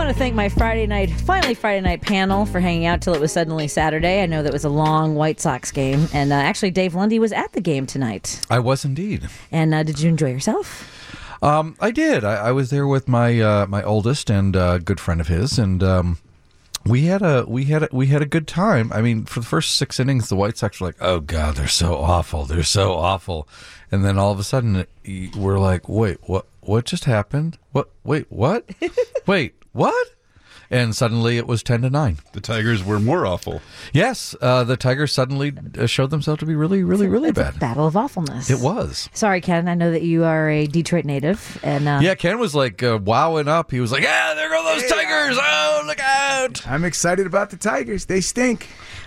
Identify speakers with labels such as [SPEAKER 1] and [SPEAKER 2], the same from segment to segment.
[SPEAKER 1] want to thank my Friday night panel for hanging out till it was suddenly Saturday. I know that was a long White Sox game. And actually, Dave Lundy was at the game tonight.
[SPEAKER 2] I was indeed.
[SPEAKER 1] And did you enjoy yourself?
[SPEAKER 2] I did. I was there with my my oldest and good friend of his, and we had a good time. I mean, for the first 6 innings, the White Sox were like, "Oh God, they're so awful. They're so awful," and then all of a sudden, we're like, "Wait, what? What just happened? What? Wait, what? Wait, what?" And suddenly it was 10-9.
[SPEAKER 3] The Tigers were more awful.
[SPEAKER 2] Yes, the Tigers suddenly showed themselves to be really, really, really bad.
[SPEAKER 1] A battle of awfulness.
[SPEAKER 2] It was.
[SPEAKER 1] Sorry, Ken. I know that you are a Detroit native, and
[SPEAKER 2] yeah, Ken was like wowing up. He was like, "Yeah, there go those Tigers! Oh, look out!"
[SPEAKER 4] I'm excited about the Tigers. They stink.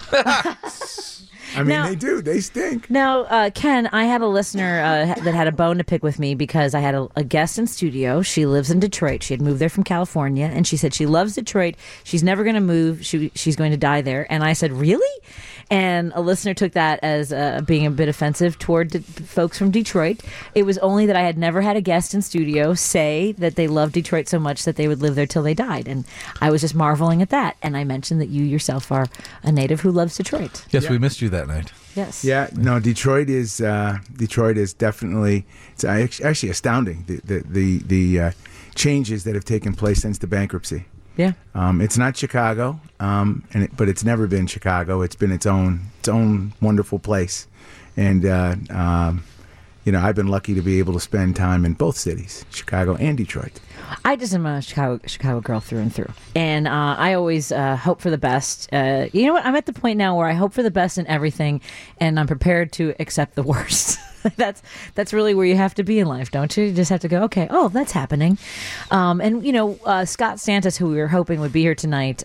[SPEAKER 4] I mean,
[SPEAKER 1] Now-
[SPEAKER 4] they do. They stink.
[SPEAKER 1] Now, Ken, I had a listener that had a bone to pick with me because I had a guest in studio. She lives in Detroit. She had moved there from California, and she said she loves Detroit. She's never going to move. She's going to die there. And I said, really? And a listener took that as being a bit offensive toward folks from Detroit. It was only that I had never had a guest in studio say that they loved Detroit so much that they would live there till they died. And I was just marveling at that. And I mentioned that you yourself are a native who loves Detroit.
[SPEAKER 2] Yes,
[SPEAKER 4] Yeah.
[SPEAKER 2] we missed you that night.
[SPEAKER 1] Yes.
[SPEAKER 4] Yeah, no, Detroit is definitely, it's actually astounding, the changes that have taken place since the bankruptcy.
[SPEAKER 1] Yeah.
[SPEAKER 4] It's not Chicago, but it's never been Chicago. It's been its own wonderful place, and I've been lucky to be able to spend time in both cities, Chicago and Detroit.
[SPEAKER 1] I just am a Chicago girl through and through, and I always hope for the best. You know what? I'm at the point now where I hope for the best in everything, and I'm prepared to accept the worst. That's really where you have to be in life, don't you? You just have to go, okay, oh, that's happening. And Scott Stantis, who we were hoping would be here tonight,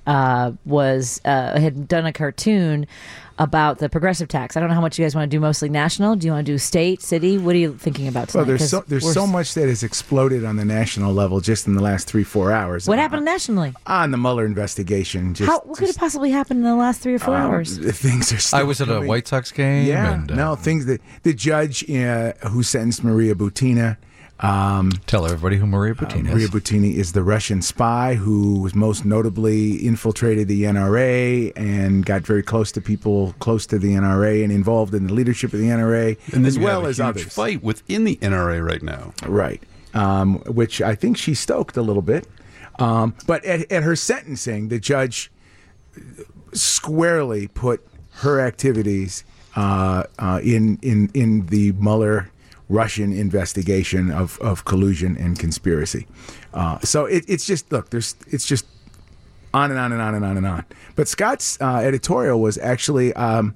[SPEAKER 1] had done a cartoon about the progressive tax. I don't know how much you guys want to do, mostly national. Do you want to do state, city? What are you thinking about tonight?
[SPEAKER 4] Well, there's so much that has exploded on the national level just in the last 3-4 hours.
[SPEAKER 1] What happened nationally?
[SPEAKER 4] On the Mueller investigation.
[SPEAKER 1] What could have possibly happened in the last 3 or 4 hours?
[SPEAKER 4] Things are still
[SPEAKER 2] I was at a
[SPEAKER 4] coming.
[SPEAKER 2] White Sox game.
[SPEAKER 4] Yeah,
[SPEAKER 2] and,
[SPEAKER 4] things that the judge who sentenced Maria Butina.
[SPEAKER 2] Tell everybody who Maria Butina is.
[SPEAKER 4] Maria Butina is the Russian spy who was most notably infiltrated the NRA and got very close to people close to the NRA and involved in the leadership of the NRA,
[SPEAKER 3] And then
[SPEAKER 4] as
[SPEAKER 3] you
[SPEAKER 4] well
[SPEAKER 3] have a
[SPEAKER 4] as
[SPEAKER 3] huge
[SPEAKER 4] others.
[SPEAKER 3] fight within the NRA right now.
[SPEAKER 4] Right, which I think she stoked a little bit. But at her sentencing, the judge squarely put her activities in the Mueller Russian investigation of collusion and conspiracy. So it's just, look, it's just on and on and on and on and on. But Scott's editorial was actually,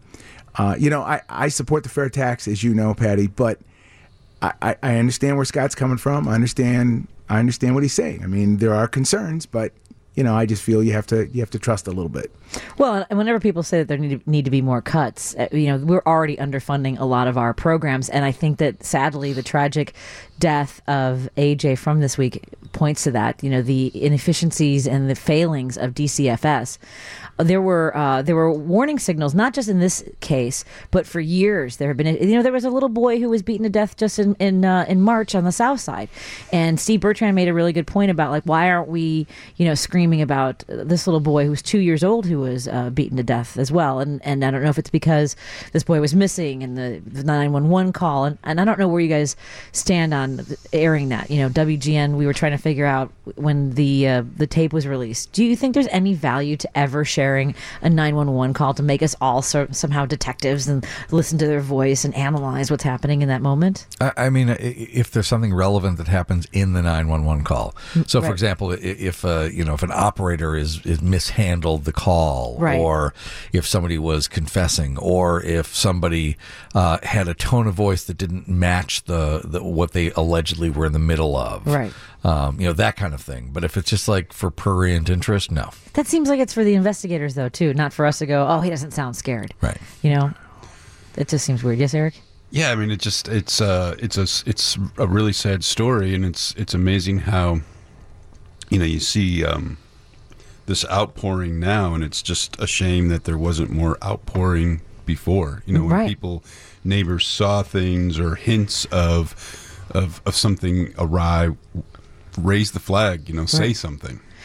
[SPEAKER 4] I support the fair tax, as you know, Patty, but I understand where Scott's coming from. I understand what he's saying. I mean, there are concerns, but I just feel you have to trust a little bit.
[SPEAKER 1] Well, and whenever people say that there need to be more cuts, we're already underfunding a lot of our programs, and I think that sadly the tragic death of AJ from this week points to that. The inefficiencies and the failings of DCFS. There were warning signals, not just in this case, but for years there have been. There was a little boy who was beaten to death just in March on the South Side, and Steve Bertrand made a really good point about why aren't we screaming about this little boy who was 2 years old who was beaten to death as well, and I don't know if it's because this boy was missing and the 911 call, and I don't know where you guys stand on airing that. WGN, we were trying to figure out when the tape was released. Do you think there's any value to ever sharing a 911 call to make us all somehow detectives and listen to their voice and analyze what's happening in that moment?
[SPEAKER 2] I mean, if there's something relevant that happens in the 911 call. So,
[SPEAKER 1] Right.
[SPEAKER 2] for example, if an operator is mishandled the call,
[SPEAKER 1] Right.
[SPEAKER 2] or if somebody was confessing, or if somebody had a tone of voice that didn't match the what they allegedly were in the middle of,
[SPEAKER 1] Right.
[SPEAKER 2] That kind of thing. But if it's just for prurient interest, no.
[SPEAKER 1] That seems like it's for the investigators, though, too, not for us to go, oh, he doesn't sound scared.
[SPEAKER 2] Right.
[SPEAKER 1] It just seems weird. Yes, Eric?
[SPEAKER 3] Yeah, I mean, it's a really sad story, and it's amazing how you see this outpouring now, and it's just a shame that there wasn't more outpouring before. When
[SPEAKER 1] Right.
[SPEAKER 3] neighbors saw things or hints of something awry, raise the flag. Say
[SPEAKER 1] Right.
[SPEAKER 3] something.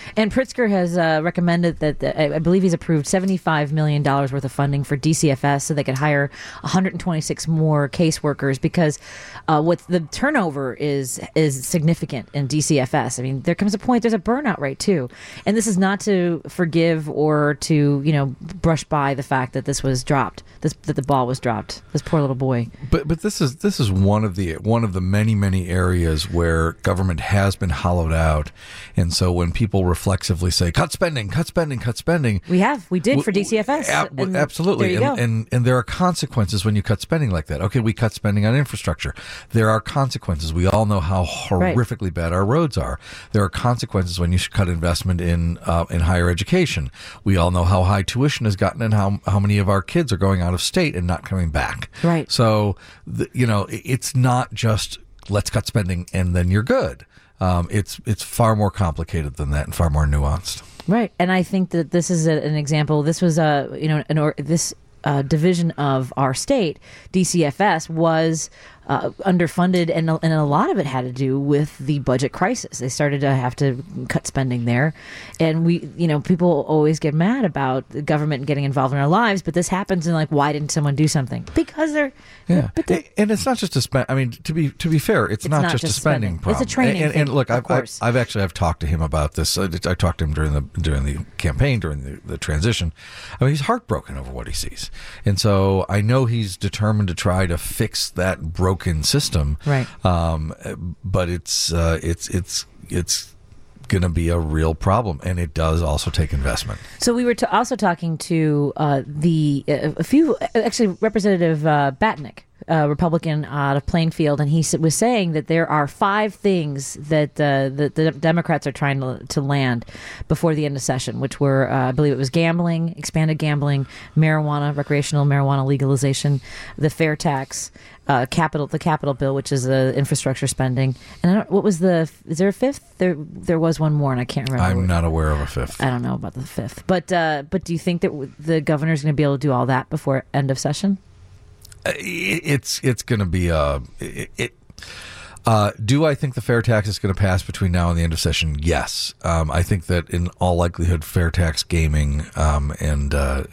[SPEAKER 1] And Pritzker has recommended that I believe he's approved $75 million worth of funding for DCFS so they could hire 126 more caseworkers because what the turnover is significant in DCFS. I mean, there comes a point there's a burnout rate too, and this is not to forgive or to brush by the fact that this was dropped, that the ball was dropped. This poor little boy.
[SPEAKER 2] But this is one of the many areas where government has been hollowed out, and so when people reflexively say cut spending,
[SPEAKER 1] we did for DCFS.
[SPEAKER 2] Absolutely,
[SPEAKER 1] there you go.
[SPEAKER 2] And there are consequences when you cut spending like that. Okay, we cut spending on infrastructure. There are consequences. We all know how horrifically bad our roads are. There are consequences when you cut investment in higher education. We all know how high tuition has gotten and how many of our kids are going out of state and not coming back.
[SPEAKER 1] Right.
[SPEAKER 2] So, it's not just let's cut spending and then you're good. It's far more complicated than that and far more nuanced.
[SPEAKER 1] Right. And I think that this is an example. This was this division of our state, DCFS, was underfunded, and a lot of it had to do with the budget crisis. They started to have to cut spending there, and people always get mad about the government getting involved in our lives, but this happens, and why didn't someone do something? Because they're
[SPEAKER 2] and it's not just a spend. I mean, to be fair, it's not just a spending problem.
[SPEAKER 1] It's a training thing.
[SPEAKER 2] And look, I've talked to him about this. I talked to him during the campaign, during the transition. I mean, he's heartbroken over what he sees, and so I know he's determined to try to fix that broken system,
[SPEAKER 1] right?
[SPEAKER 2] But it's going to be a real problem, and it does also take investment.
[SPEAKER 1] So we were also talking to Representative Batnick, Republican out of Plainfield, and he was saying that there are 5 things that the Democrats are trying to land before the end of session, which were, I believe it was gambling, expanded gambling, marijuana, recreational marijuana legalization, the fair tax, the capital bill, which is infrastructure spending, and is there a 5th? There was one more, and I can't remember.
[SPEAKER 2] I'm not aware of a 5th.
[SPEAKER 1] I don't know about the 5th, but do you think that the governor's going to be able to do all that before end of session?
[SPEAKER 2] It's going to be do I think the fair tax is going to pass between now and the end of session? Yes. I think that in all likelihood, fair tax, gaming, and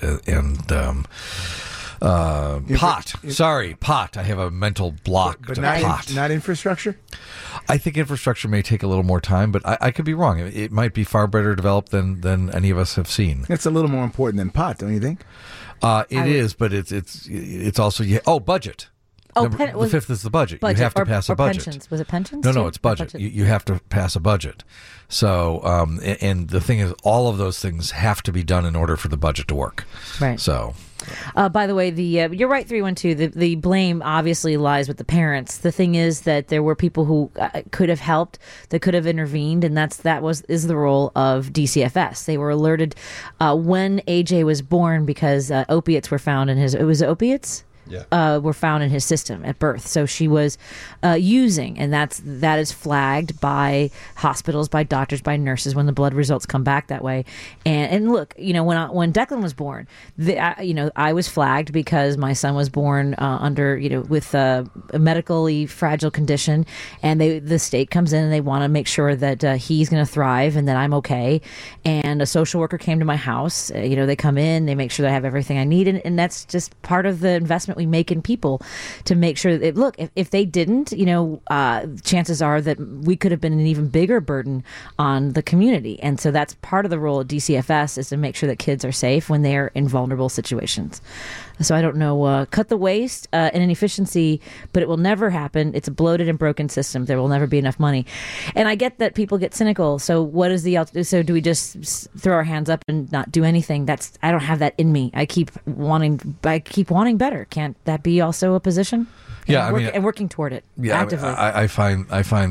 [SPEAKER 2] pot. Pot. I have a mental block.
[SPEAKER 4] But
[SPEAKER 2] to
[SPEAKER 4] not
[SPEAKER 2] pot.
[SPEAKER 4] Not infrastructure?
[SPEAKER 2] I think infrastructure may take a little more time, but I could be wrong. It might be far better developed than any of us have seen.
[SPEAKER 4] It's a little more important than pot, don't you think?
[SPEAKER 2] It is, but it's also budget.
[SPEAKER 1] Oh,
[SPEAKER 2] the 5th is the budget. You have to pass a budget.
[SPEAKER 1] Pensions. Was it pensions?
[SPEAKER 2] No, it's budget. You have to pass a budget. So, and the thing is, all of those things have to be done in order for the budget to work.
[SPEAKER 1] Right.
[SPEAKER 2] So.
[SPEAKER 1] By the way, you're right, 312. The blame obviously lies with the parents. The thing is that there were people who could have helped, that could have intervened, and is the role of DCFS. They were alerted when AJ was born because opiates were found in his. It was opiates.
[SPEAKER 3] Yeah.
[SPEAKER 1] Were found in his system at birth. So she was using, and that is flagged by hospitals, by doctors, by nurses when the blood results come back that way. And look, when Declan was born, I was flagged because my son was born under with a medically fragile condition, and the state comes in and they want to make sure that he's going to thrive and that I'm okay. And a social worker came to my house. They come in, they make sure that I have everything I need, and that's just part of the investment we make in people to make sure that if they didn't, chances are that we could have been an even bigger burden on the community. And so that's part of the role of DCFS, is to make sure that kids are safe when they're in vulnerable situations. So I don't know, cut the waste and inefficiency, but it will never happen. It's a bloated and broken system. There will never be enough money. And I get that people get cynical. So what is so do we just throw our hands up and not do anything? I don't have that in me. I keep wanting better. Can't that be also a position?
[SPEAKER 2] Yeah,
[SPEAKER 1] and working toward it actively.
[SPEAKER 2] I find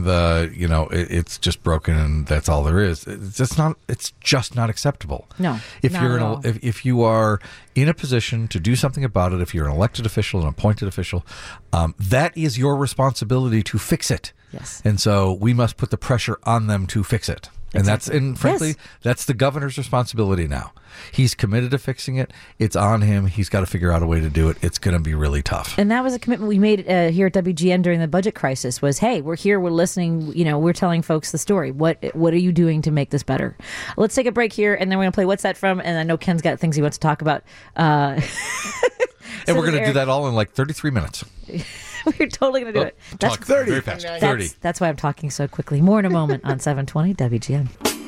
[SPEAKER 2] it's just broken, and that's all there is. It's just not acceptable.
[SPEAKER 1] No,
[SPEAKER 2] if you are in a position to do something about it, if you're an elected official, an appointed official, that is your responsibility to fix it.
[SPEAKER 1] Yes,
[SPEAKER 2] and so we must put the pressure on them to fix it. And frankly, that's the governor's responsibility now. He's committed to fixing it. It's on him. He's got to figure out a way to do it. It's going to be really tough.
[SPEAKER 1] And that was a commitment we made here at WGN during the budget crisis was, hey, we're here, we're listening, we're telling folks the story. What are you doing to make this better? Let's take a break here, and then we're going to play What's That From? And I know Ken's got things he wants to talk about.
[SPEAKER 2] And we're going to do that all in like 33 minutes.
[SPEAKER 1] We're totally going to do it.
[SPEAKER 2] That's 30. Very fast. 30.
[SPEAKER 1] That's why I'm talking so quickly. More in a moment on 720 WGN.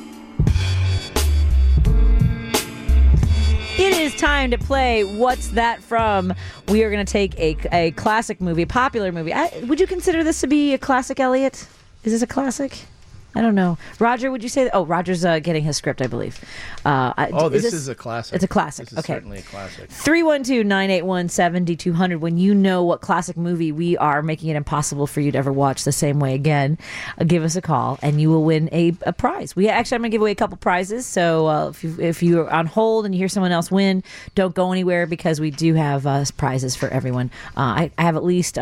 [SPEAKER 1] It is time to play What's That From? We are going to take a classic movie, a popular movie. Would you consider this to be a classic, Elliot? Is this a classic? I don't know. Roger, would you say that? Oh, Roger's getting his script, I believe.
[SPEAKER 5] This is a classic.
[SPEAKER 1] It's a classic.
[SPEAKER 5] This is certainly a classic.
[SPEAKER 1] 312-981-7200. When you know what classic movie we are making it impossible for you to ever watch the same way again, give us a call and you will win a prize. I'm going to give away a couple prizes. So if you're on hold and you hear someone else win, don't go anywhere because we do have prizes for everyone. I have at least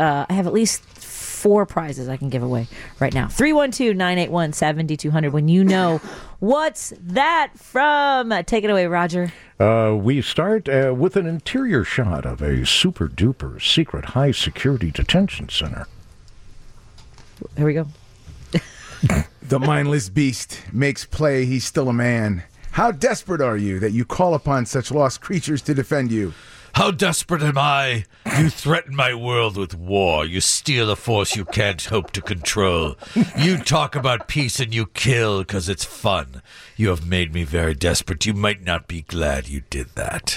[SPEAKER 1] 4 prizes I can give away right now. 312-981-7200. When you know What's That From? Take it away, Roger.
[SPEAKER 6] We start with an interior shot of a super-duper secret high-security detention center.
[SPEAKER 1] Here we go.
[SPEAKER 4] The mindless beast makes play. He's still a man. How desperate are you that you call upon such lost creatures to defend you?
[SPEAKER 7] How desperate am I? You threaten my world with war. You steal a force you can't hope to control. You talk about peace and you kill because it's fun. You have made me very desperate. You might not be glad you did that.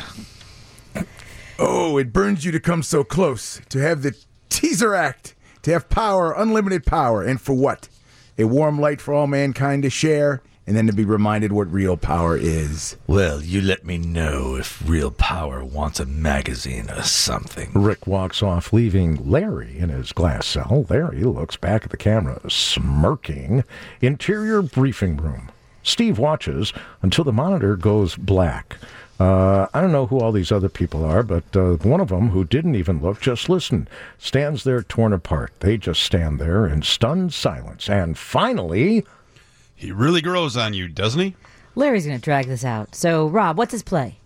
[SPEAKER 4] Oh, it burns you to come so close, to have the teaser act, to have power, unlimited power, and for what? A warm light for all mankind to share, and then to be reminded what real power is.
[SPEAKER 7] Well, you let me know if real power wants a magazine or something.
[SPEAKER 6] Rick walks off, leaving Larry in his glass cell. Larry looks back at the camera, smirking. Interior briefing room. Steve watches until the monitor goes black. I don't know who all these other people are, but one of them, who didn't even look, just listened, stands there torn apart. They just stand there in stunned silence. And finally...
[SPEAKER 3] He really grows on you, doesn't he?
[SPEAKER 1] Larry's going to drag this out. So, Rob, what's his play?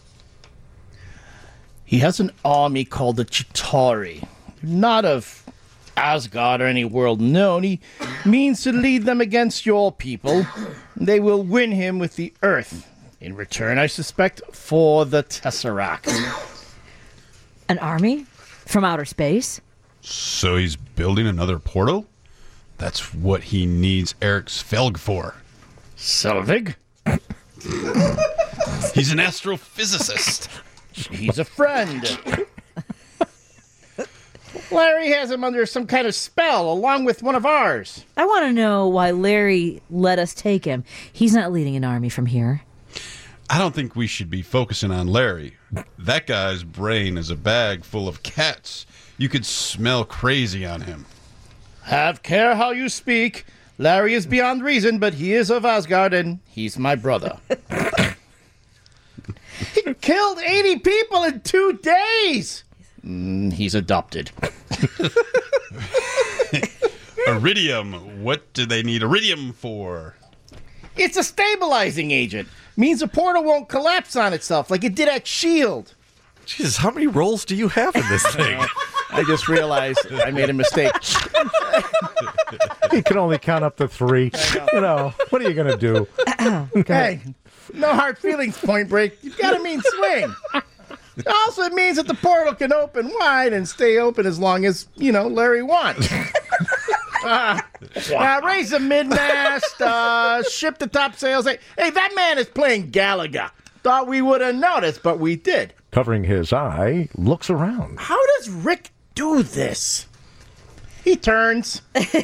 [SPEAKER 5] He has an army called the Chitauri. Not of Asgard or any world known. He means to lead them against your people. They will win him with the earth. In return, I suspect, for the Tesseract.
[SPEAKER 1] An army? From outer space?
[SPEAKER 3] So he's building another portal? That's what he needs Eric Svelg for.
[SPEAKER 5] Selvig?
[SPEAKER 3] He's an astrophysicist.
[SPEAKER 5] He's a friend. Larry has him under some kind of spell, along with one of ours.
[SPEAKER 1] I want to know why Larry let us take him. He's not leading an army from here.
[SPEAKER 3] I don't think we should be focusing on Larry. That guy's brain is a bag full of cats. You could smell crazy on him.
[SPEAKER 5] Have care how you speak. Larry is beyond reason, but he is of Asgard, and he's my brother. He killed 80 people in 2 days. He's adopted.
[SPEAKER 3] Iridium. What do they need iridium for?
[SPEAKER 5] It's a stabilizing agent. Means the portal won't collapse on itself like it did at S.H.I.E.L.D.
[SPEAKER 2] Jesus, how many roles do you have in this thing?
[SPEAKER 5] I just realized I made a mistake.
[SPEAKER 6] You can only count up to 3. What are you going to do?
[SPEAKER 5] Hey, no hard feelings, Point Break. You've got a mean swing. Also, it means that the portal can open wide and stay open as long as, Larry wants. Raise the mid-mast, ship the top sails. Hey, that man is playing Galaga. Thought we would have noticed, but we did.
[SPEAKER 6] Covering his eye, looks around.
[SPEAKER 5] How does Rick do this? He turns.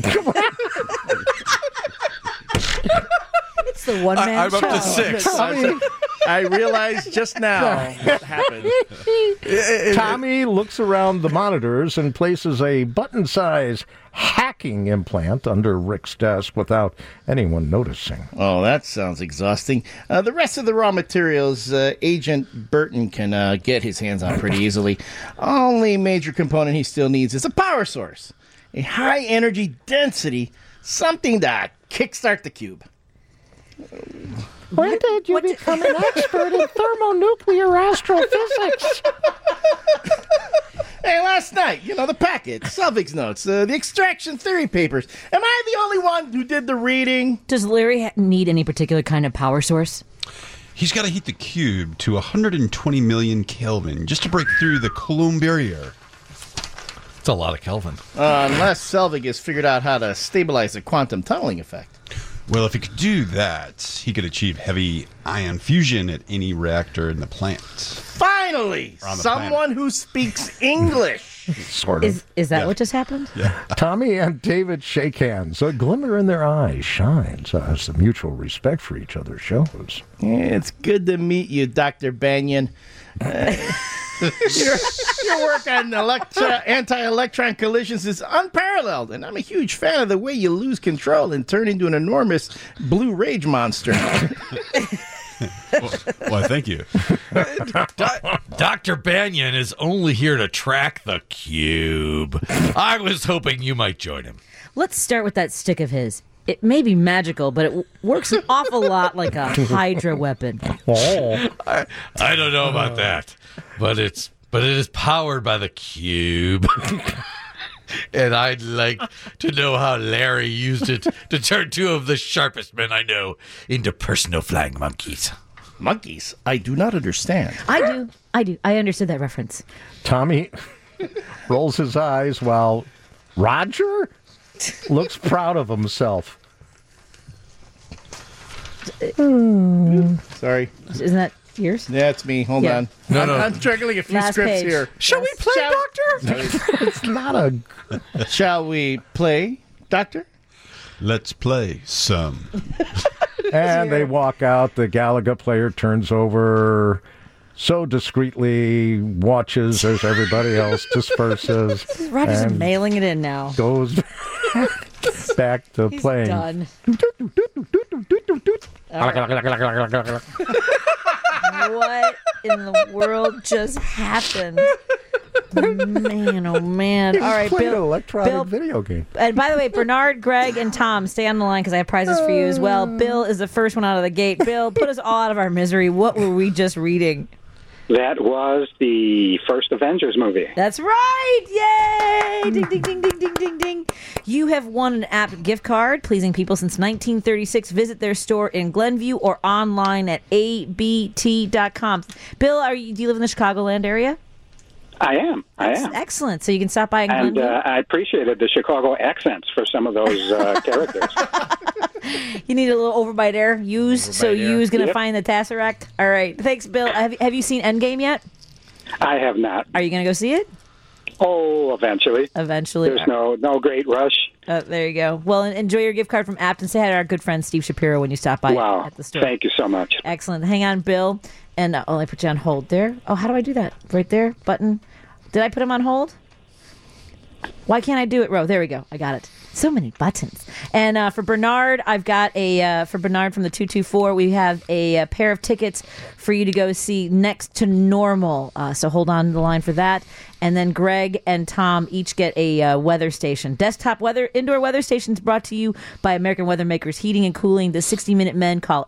[SPEAKER 1] It's the one-man show.
[SPEAKER 2] I'm up to 6.
[SPEAKER 5] I realized just now what happened.
[SPEAKER 6] Tommy looks around the monitors and places a button-sized hacking implant under Rick's desk without anyone noticing.
[SPEAKER 5] Oh, that sounds exhausting. The rest of the raw materials, Agent Burton can get his hands on pretty easily. Only major component he still needs is a power source. A high-energy density, something to kickstart the cube.
[SPEAKER 6] When did you become an expert in thermonuclear astrophysics?
[SPEAKER 5] Hey, last night, the packet, Selvig's notes, the extraction theory papers. Am I the only one who did the reading?
[SPEAKER 1] Does Larry need any particular kind of power source?
[SPEAKER 3] He's got to heat the cube to 120 million Kelvin just to break through the Coulomb barrier.
[SPEAKER 2] It's a lot of Kelvin.
[SPEAKER 5] Unless Selvig has figured out how to stabilize the quantum tunneling effect.
[SPEAKER 3] Well, if he could do that, he could achieve heavy ion fusion at any reactor in the plant.
[SPEAKER 5] Finally,
[SPEAKER 3] On the
[SPEAKER 5] someone
[SPEAKER 3] planet.
[SPEAKER 5] who speaks English.
[SPEAKER 6] Sort of.
[SPEAKER 1] Is that what just happened?
[SPEAKER 6] Tommy and David shake hands. A glimmer in their eyes shines as the mutual respect for each other shows.
[SPEAKER 5] It's good to meet you, Dr. Banyan. Your work on anti-electron collisions is unparalleled, and I'm a huge fan of the way you lose control and turn into an enormous blue rage monster.
[SPEAKER 3] Why, thank you.
[SPEAKER 7] Dr. Banyan is only here to track the cube. I was hoping you might join him.
[SPEAKER 1] Let's start with that stick of his. It may be magical, but it works an awful lot like a Hydra weapon.
[SPEAKER 7] I don't know about that, but it is powered by the cube. And I'd like to know how Larry used it to turn two of the sharpest men I know into personal flying monkeys.
[SPEAKER 5] Monkeys? I do not understand.
[SPEAKER 1] I do. I understood that reference.
[SPEAKER 6] Tommy rolls his eyes while Roger looks proud of himself.
[SPEAKER 5] Sorry.
[SPEAKER 1] Isn't that yours?
[SPEAKER 5] Yeah, it's me. Hold
[SPEAKER 1] Yeah.
[SPEAKER 5] on.
[SPEAKER 2] No,
[SPEAKER 5] I'm juggling a few
[SPEAKER 1] Last
[SPEAKER 5] scripts
[SPEAKER 1] page.
[SPEAKER 5] here.
[SPEAKER 2] Shall we play, Doctor?
[SPEAKER 6] It's not a...
[SPEAKER 5] Shall we play, Doctor?
[SPEAKER 3] Let's play some.
[SPEAKER 6] And they walk out. The Galaga player turns over so discreetly, watches as everybody else disperses.
[SPEAKER 1] Roger's
[SPEAKER 6] and
[SPEAKER 1] mailing it in now.
[SPEAKER 6] goes back to
[SPEAKER 1] He's
[SPEAKER 6] playing.
[SPEAKER 1] done. What in the world just happened? Man, oh man. All right,
[SPEAKER 6] Played an
[SPEAKER 1] Bill.
[SPEAKER 6] electronic
[SPEAKER 1] Bill-
[SPEAKER 6] video game.
[SPEAKER 1] And by the way, Bernard, Greg, and Tom, stay on the line because I have prizes for you as well. Bill is the first one out of the gate. Bill, put us all out of our misery. What were we just reading?
[SPEAKER 8] That was the first Avengers movie.
[SPEAKER 1] That's right! Yay! Ding, ding, ding, ding, ding, ding, ding. You have won an app gift card, pleasing people since 1936. Visit their store in Glenview or online at abt.com. Bill, do you live in the Chicagoland area?
[SPEAKER 8] I am.
[SPEAKER 1] Excellent. So you can stop by in
[SPEAKER 8] And
[SPEAKER 1] Glenview.
[SPEAKER 8] I appreciated the Chicago accents for some of those characters.
[SPEAKER 1] You need a little overbite air. So U's going to
[SPEAKER 8] Yep.
[SPEAKER 1] find the Tesseract. All right. Thanks, Bill. Have you seen Endgame yet?
[SPEAKER 8] I have not.
[SPEAKER 1] Are you going to go see it?
[SPEAKER 8] Oh, eventually.
[SPEAKER 1] Eventually.
[SPEAKER 8] There's no great rush.
[SPEAKER 1] There you go. Well, enjoy your gift card from Apt and say hi to our good friend Steve Shapiro when you stop by
[SPEAKER 8] Wow.
[SPEAKER 1] at the store.
[SPEAKER 8] Thank you so much.
[SPEAKER 1] Excellent. Hang on, Bill. And I put you on hold there. Oh, how do I do that? Right there? Button. Did I put him on hold? Why can't I do it, Ro? There we go. I got it. So many buttons. And for Bernard, I've got for Bernard from the 224, we have a pair of tickets for you to go see Next to Normal. So hold on the line for that. And then Greg and Tom each get a weather station. Desktop indoor weather stations brought to you by American Weather Makers Heating and Cooling. The 60-minute men call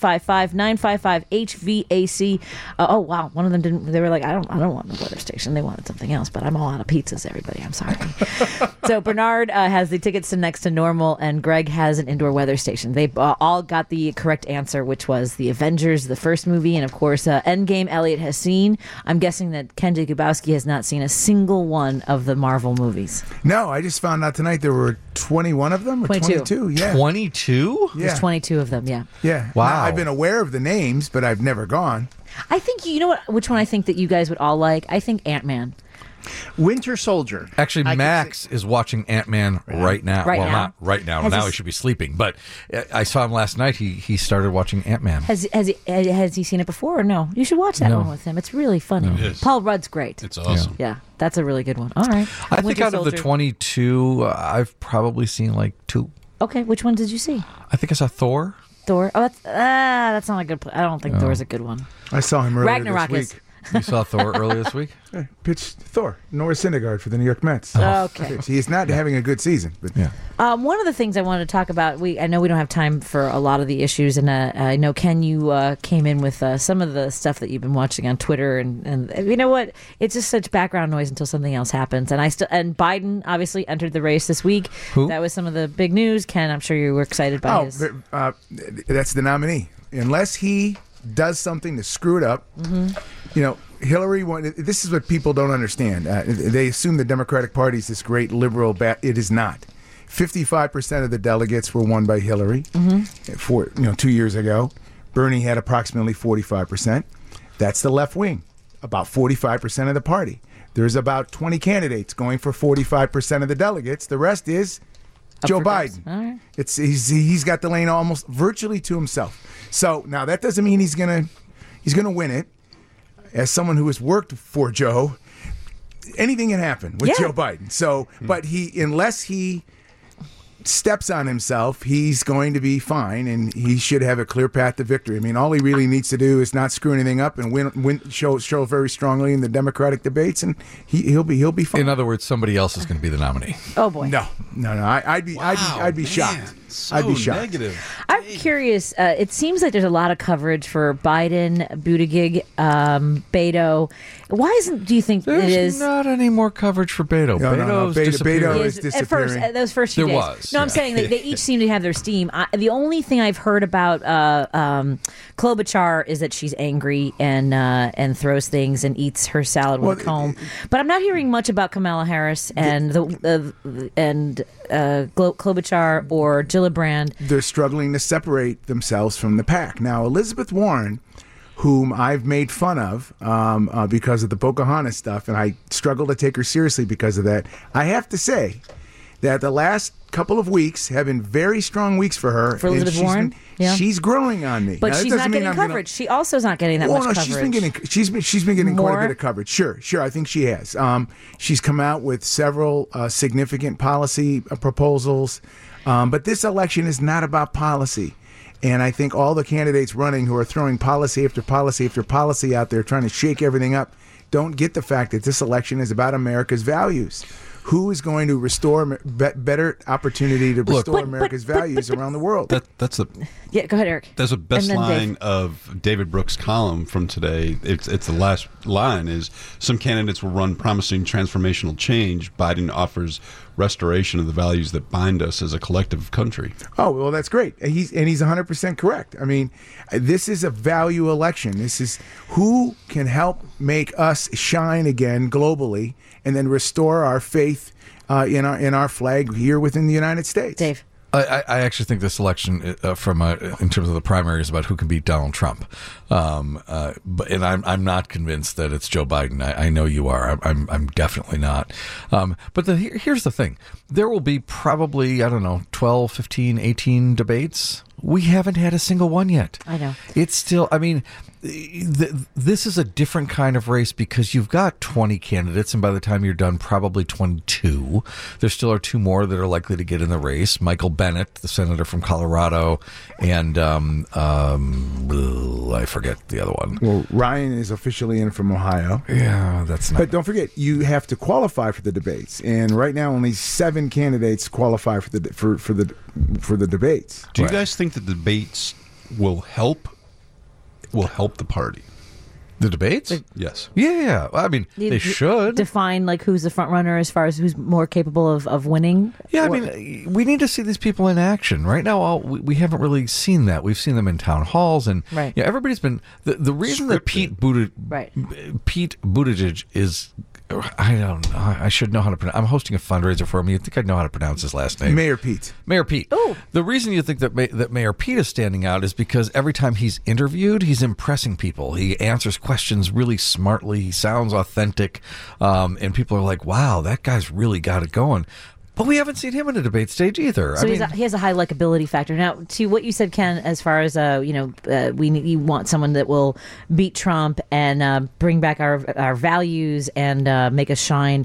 [SPEAKER 1] 855-955-HVAC. Oh, wow. One of them didn't. They were like, I don't want the weather station. They wanted something else, but I'm all out of pizzas, everybody. I'm sorry. So Bernard has the tickets to Next to Normal, and Greg has an indoor weather station. They all got the correct answer, which was the Avengers, the first movie, and of course, Endgame. Elliot has seen. I'm guessing that Ken Jacobowski has not seen a single one of the Marvel movies.
[SPEAKER 4] No, I just found out tonight there were 21 of them or
[SPEAKER 1] 22.
[SPEAKER 4] 22. Yeah.
[SPEAKER 2] 22?
[SPEAKER 4] Yeah.
[SPEAKER 1] There's 22 of them. Yeah.
[SPEAKER 4] Yeah.
[SPEAKER 2] Wow.
[SPEAKER 4] Now, I've been aware of the names, but I've never gone.
[SPEAKER 1] I think you know which one I think that you guys would all like. I think Ant-Man.
[SPEAKER 5] Winter Soldier.
[SPEAKER 2] Actually,
[SPEAKER 5] I could
[SPEAKER 2] Max is watching Ant-Man right now.
[SPEAKER 1] Right
[SPEAKER 2] well,
[SPEAKER 1] now?
[SPEAKER 2] not right now.
[SPEAKER 1] Has
[SPEAKER 2] Now
[SPEAKER 1] he
[SPEAKER 2] he should be sleeping. But I saw him last night. He started watching Ant-Man.
[SPEAKER 1] Has he seen it before or no? You should watch that
[SPEAKER 2] No.
[SPEAKER 1] one with him. It's really funny.
[SPEAKER 3] It is.
[SPEAKER 1] Paul Rudd's great.
[SPEAKER 3] It's awesome.
[SPEAKER 1] Yeah, that's a really good one. All right.
[SPEAKER 2] I think
[SPEAKER 1] Winter
[SPEAKER 2] out of the
[SPEAKER 1] Soldier.
[SPEAKER 2] 22, I've probably seen like 2.
[SPEAKER 1] Okay, which one did you see?
[SPEAKER 2] I think I saw Thor.
[SPEAKER 1] Thor. Oh, that's not a good. I don't think Thor's a good one.
[SPEAKER 4] I saw him earlier
[SPEAKER 1] Ragnarok
[SPEAKER 4] this
[SPEAKER 1] is.
[SPEAKER 4] week.
[SPEAKER 2] You saw Thor earlier this week?
[SPEAKER 4] Pitched Thor, Noah Syndergaard for the New York Mets.
[SPEAKER 1] Okay.
[SPEAKER 4] He is not having a good season. But
[SPEAKER 2] Yeah.
[SPEAKER 1] One of the things I wanted to talk about, I know we don't have time for a lot of the issues, and I know, Ken, you came in with some of the stuff that you've been watching on Twitter, and you know what? It's just such background noise until something else happens. And Biden obviously entered the race this week.
[SPEAKER 2] Who?
[SPEAKER 1] That was some of the big news. Ken, I'm sure you were excited by his.
[SPEAKER 4] That's the nominee. Unless he does something to screw it up, you know, Hillary won. This is what people don't understand. They assume the Democratic Party is this great liberal. It is not. 55% of the delegates were won by Hillary. 2 years ago, Bernie had approximately 45%. That's the left wing, about 45% of the party. There's about 20 candidates going for 45% of the delegates. The rest is Joe Biden.
[SPEAKER 1] All right.
[SPEAKER 4] He's got the lane almost virtually to himself. So now that doesn't mean he's gonna win it. As someone who has worked for Joe, anything can happen with Joe Biden. So, but unless he steps on himself, he's going to be fine, and he should have a clear path to victory. I mean, all he really needs to do is not screw anything up and show very strongly in the Democratic debates, and he'll be fine.
[SPEAKER 2] In other words, somebody else is going to be the nominee.
[SPEAKER 1] Oh boy.
[SPEAKER 4] No. I'd be shocked. I'd be shocked.
[SPEAKER 3] Negative.
[SPEAKER 1] I'm curious. It seems like there's a lot of coverage for Biden, Buttigieg, Beto. Why do you think
[SPEAKER 2] There's
[SPEAKER 1] it is?
[SPEAKER 2] not any more coverage for Beto.
[SPEAKER 4] No,
[SPEAKER 2] Beto's
[SPEAKER 4] Beto
[SPEAKER 2] disappearing.
[SPEAKER 4] is
[SPEAKER 1] At first,
[SPEAKER 4] disappearing.
[SPEAKER 1] those first few
[SPEAKER 2] There
[SPEAKER 1] days.
[SPEAKER 2] was,
[SPEAKER 1] No, I'm
[SPEAKER 2] yeah.
[SPEAKER 1] saying they each seem to have their steam. The only thing I've heard about Klobuchar is that she's angry and throws things and eats her salad with a comb. But I'm not hearing much about Kamala Harris and Klobuchar or Gillibrand.
[SPEAKER 4] They're struggling to separate themselves from the pack. Now, Elizabeth Warren, whom I've made fun of because of the Pocahontas stuff, and I struggle to take her seriously because of that, I have to say that the last couple of weeks have been very strong weeks for her.
[SPEAKER 1] For Elizabeth Warren? Yeah.
[SPEAKER 4] She's growing on me.
[SPEAKER 1] But
[SPEAKER 4] Now, that
[SPEAKER 1] she's
[SPEAKER 4] doesn't
[SPEAKER 1] not
[SPEAKER 4] mean
[SPEAKER 1] getting
[SPEAKER 4] I'm gonna-
[SPEAKER 1] coverage. She also is not getting that much coverage.
[SPEAKER 4] she's been getting quite a
[SPEAKER 1] More?
[SPEAKER 4] bit of coverage. Sure, I think she has. She's come out with several significant policy proposals, but this election is not about policy. And I think all the candidates running who are throwing policy after policy after policy out there trying to shake everything up don't get the fact that this election is about America's values. Who is going to restore better opportunity to restore America's values around the world?
[SPEAKER 3] That's the
[SPEAKER 1] Yeah, go ahead, Eric.
[SPEAKER 3] That's the best
[SPEAKER 1] And then
[SPEAKER 3] line
[SPEAKER 1] Dave.
[SPEAKER 3] of David Brooks' column from today. It's the last line is, some candidates will run promising transformational change. Biden offers restoration of the values that bind us as a collective country.
[SPEAKER 4] Oh, well, that's great. He's 100% correct. I mean, this is a value election. This is who can help make us shine again globally and then restore our faith in our flag here within the United States.
[SPEAKER 1] Dave.
[SPEAKER 2] I actually think this election, in terms of the primary, is about who can beat Donald Trump. And I'm not convinced that it's Joe Biden. I know you are. I'm definitely not. But here's the thing: there will be probably 12, 15, 18 debates. We haven't had a single one yet.
[SPEAKER 1] I know.
[SPEAKER 2] It's still. I mean, this is a different kind of race because you've got 20 candidates, and by the time you're done, probably 22. There still are two more that are likely to get in the race: Michael Bennett, the senator from Colorado, and I forget the other one.
[SPEAKER 4] Well, Ryan is officially in from Ohio.
[SPEAKER 2] Yeah, that's not.
[SPEAKER 4] But don't forget, you have to qualify for the debates, and right now only 7 candidates qualify for the debates.
[SPEAKER 3] Do you guys think that the debates will help the party?
[SPEAKER 2] The debates?
[SPEAKER 3] Yes.
[SPEAKER 2] Yeah. I mean, they should.
[SPEAKER 1] Define who's the front runner as far as who's more capable of winning.
[SPEAKER 2] Yeah, I mean, we need to see these people in action. Right now, we haven't really seen that. We've seen them in town halls, and
[SPEAKER 1] Right.
[SPEAKER 2] yeah, everybody's been the reason that Pete Buttigieg is. I don't know. I should know how to pronounce. I'm hosting a fundraiser for him. You think I'd know how to pronounce his last name?
[SPEAKER 4] Mayor Pete.
[SPEAKER 2] Mayor Pete.
[SPEAKER 1] Ooh.
[SPEAKER 2] The reason you think that Mayor Pete is standing out is because every time he's interviewed, he's impressing people. He answers questions really smartly. He sounds authentic, and people are like, "Wow, that guy's really got it going." But we haven't seen him in a debate stage either.
[SPEAKER 1] So he has a high likability factor. Now, to what you said, Ken, as far as you want someone that will beat Trump and bring back our values and make us shine.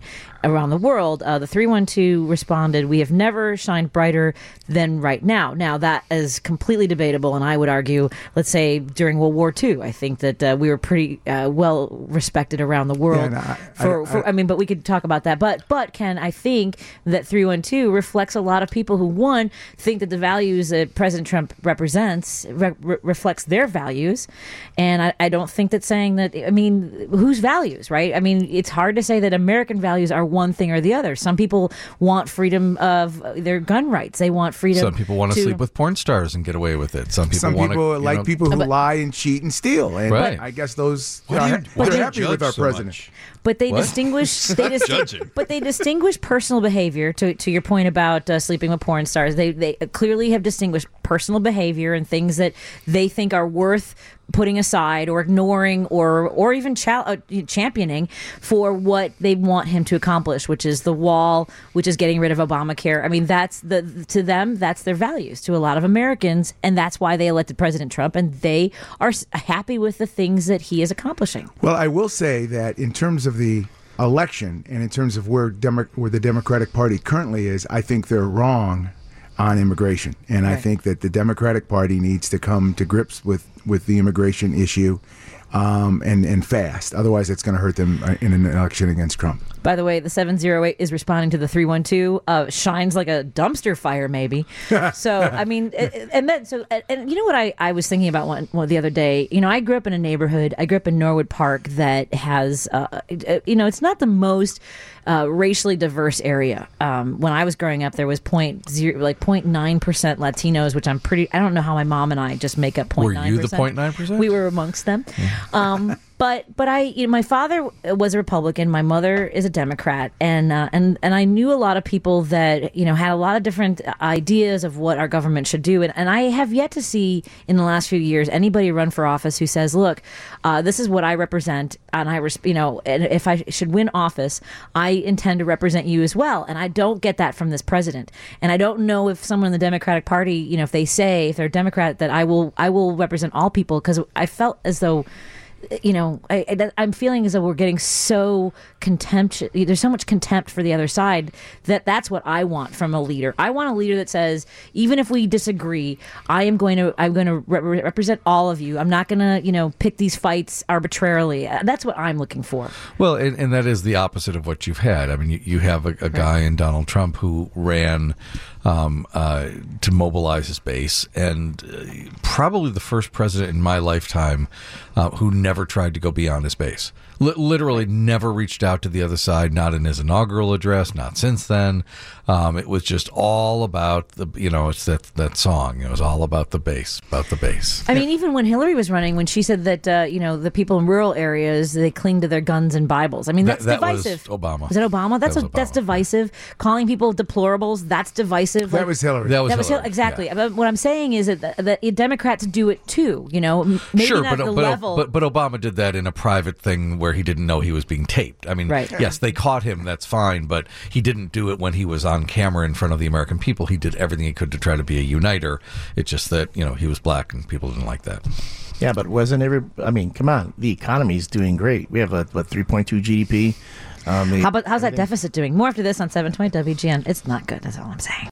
[SPEAKER 1] around the world. The 312 responded, "We have never shined brighter than right now." Now, that is completely debatable, and I would argue, let's say, during World War II, I think that we were pretty well respected around the world.
[SPEAKER 4] Yeah,
[SPEAKER 1] I mean, but we could talk about that. But Ken, I think that 312 reflects a lot of people who, one, think that the values that President Trump represents reflects their values, and I don't think that saying that. I mean, whose values, right? I mean, it's hard to say that American values are one thing or the other. Some people want freedom of their gun rights. They want freedom.
[SPEAKER 2] Some people want to sleep with porn stars and get away with it. Some people
[SPEAKER 4] like people who lie and cheat and steal. And
[SPEAKER 2] right.
[SPEAKER 4] I guess those
[SPEAKER 3] why
[SPEAKER 4] they're happy with our president.
[SPEAKER 3] Much?
[SPEAKER 1] But they distinguish. But they distinguish personal behavior. To your point about sleeping with porn stars, they clearly have distinguished personal behavior and things that they think are worth putting aside or ignoring or even championing for what they want him to accomplish, which is the wall, which is getting rid of Obamacare. I mean, to them, that's their values. To a lot of Americans, and that's why they elected President Trump, and they are happy with the things that he is accomplishing.
[SPEAKER 4] Well, I will say that in terms of the election and in terms of where the Democratic Party currently is, I think they're wrong on immigration. And I think that the Democratic Party needs to come to grips with the immigration issue and fast. Otherwise, it's going to hurt them in an election against Trump.
[SPEAKER 1] By the way, the 708 is responding to the 312. Shines like a dumpster fire, maybe. So, I mean, and you know what I was thinking about one the other day? You know, I grew up in a neighborhood. I grew up in Norwood Park that has, it's not the most racially diverse area. When I was growing up, there was 0.9% Latinos, which I don't know how my mom and I just make up 0.9%.
[SPEAKER 2] Were you the 0.9%?
[SPEAKER 1] We were amongst them. But my father was a Republican. My mother is a Democrat, and I knew a lot of people that had a lot of different ideas of what our government should do, and I have yet to see in the last few years anybody run for office who says, "Look, this is what I represent, and and if I should win office, I intend to represent you as well." And I don't get that from this president, and I don't know if someone in the Democratic Party, if they're a Democrat, that I will represent all people, because I felt as though. I'm feeling as though we're getting so contemptuous. There's so much contempt for the other side that's what I want from a leader. I want a leader that says, even if we disagree, I'm going to represent all of you. I'm not going to pick these fights arbitrarily. That's what I'm looking for.
[SPEAKER 2] Well, and that is the opposite of what you've had. I mean, you have a guy in Donald Trump who ran to mobilize his base, and probably the first president in my lifetime who never tried to go beyond his base. Literally never reached out to the other side, not in his inaugural address, not since then. It was just all about it's that song. It was all about the base, I
[SPEAKER 1] mean, even when Hillary was running, when she said that, the people in rural areas, they cling to their guns and Bibles. I mean, that's divisive.
[SPEAKER 2] Was Obama.
[SPEAKER 1] Was that Obama? That's divisive. Calling people deplorables, that's divisive.
[SPEAKER 4] That was Hillary.
[SPEAKER 2] That was Hillary.
[SPEAKER 1] Exactly.
[SPEAKER 2] Yeah.
[SPEAKER 1] What I'm saying is that Democrats do it too, maybe
[SPEAKER 2] sure,
[SPEAKER 1] not at the level.
[SPEAKER 2] But Obama did that in a private thing where he didn't know he was being taped. I mean,
[SPEAKER 1] right.
[SPEAKER 2] Yes, they caught him, that's fine, but he didn't do it when he was on camera in front of the American people. He did everything he could to try to be a uniter. It's just that, he was black and people didn't like that.
[SPEAKER 5] Yeah, but come on, the economy's doing great. We have 3.2 GDP.
[SPEAKER 1] How's that deficit doing? More after this on 720 WGN. It's not good, that's all I'm saying.